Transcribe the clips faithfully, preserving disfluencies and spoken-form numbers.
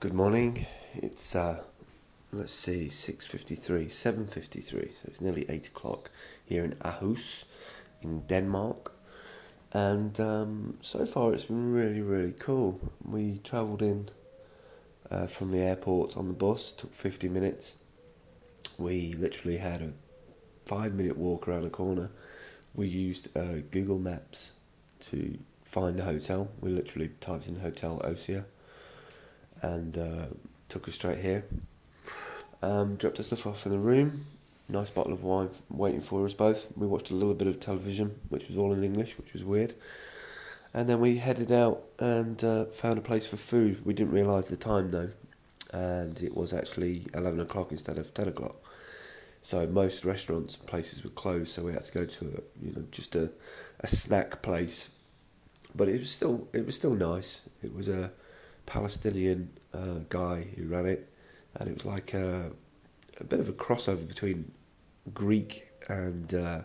Good morning. It's uh, let's see, six fifty-three, seven fifty-three. So it's nearly eight o'clock here in Aarhus, in Denmark, and um, so far it's been really, really cool. We travelled in uh, from the airport on the bus. Took fifty minutes. We literally had a five-minute walk around the corner. We used uh, Google Maps to find the hotel. We literally typed in Hotel Osia and uh, took us straight here. Um, dropped our stuff off in the room. Nice bottle of wine waiting for us both. We watched a little bit of television, which was all in English, which was weird. And then we headed out and uh, found a place for food. We didn't realise the time though, and it was actually eleven o'clock instead of ten o'clock. So most restaurants and places were closed, so we had to go to a, you know just a, a snack place. But it was still it was still nice. It was a Palestinian uh, guy who ran it, and it was like a, a bit of a crossover between Greek and uh,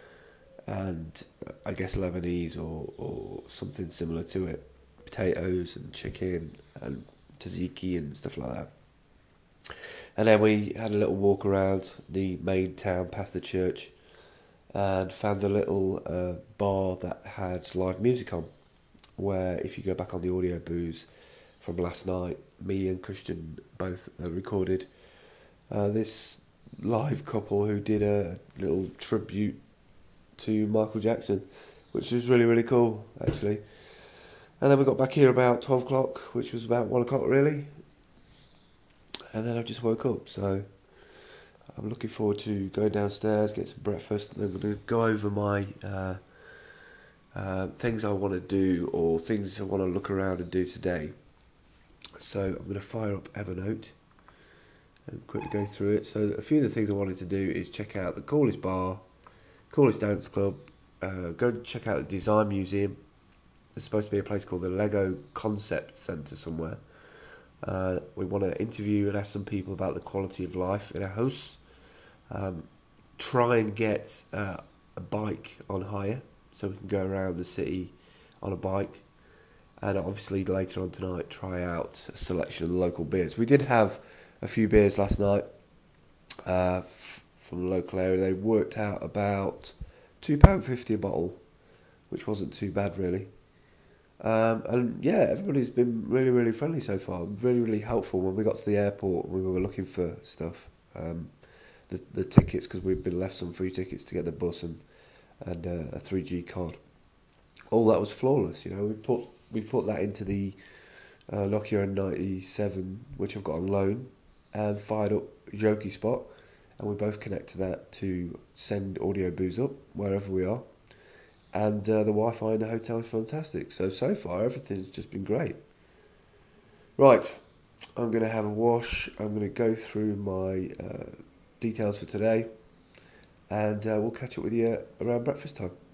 and uh, I guess Lebanese or or something similar to it. Potatoes and chicken and tzatziki and stuff like that. And then we had a little walk around the main town past the church and found a little uh, bar that had live music on, where if you go back on the audio booze from last night, me and Christian both uh, recorded uh, this live couple who did a little tribute to Michael Jackson, which was really, really cool, actually. And then we got back here about twelve o'clock, which was about one o'clock, really. And then I just woke up, so I'm looking forward to going downstairs, get some breakfast, and then we're going to go over my uh, uh, things I want to do or things I want to look around and do today. So I'm going to fire up Evernote and quickly go through it. So a few of the things I wanted to do is check out the coolest bar, coolest dance club, uh, go and check out the design museum. There's supposed to be a place called the Lego Concept Centre somewhere. Uh, we want to interview and ask some people about the quality of life in a house. Um, try and get uh, a bike on hire so we can go around the city on a bike. And obviously later on tonight, try out a selection of the local beers. We did have a few beers last night uh, f- from the local area. They worked out about two pounds fifty a bottle, which wasn't too bad really. Um, and yeah, everybody's been really, really friendly so far. Really, really helpful. When we got to the airport, we were looking for stuff, um, the the tickets, because we'd been left some free tickets to get the bus and and uh, a three G card. All that was flawless. You know, we put we put that into the uh, Nokia N ninety-seven, which I've got on loan, and fired up Jokey Spot, and we both connect to that to send audio booze up wherever we are. And uh, the Wi-Fi in the hotel is fantastic. So, so far, everything's just been great. Right, I'm going to have a wash. I'm going to go through my uh, details for today. And uh, we'll catch up with you around breakfast time.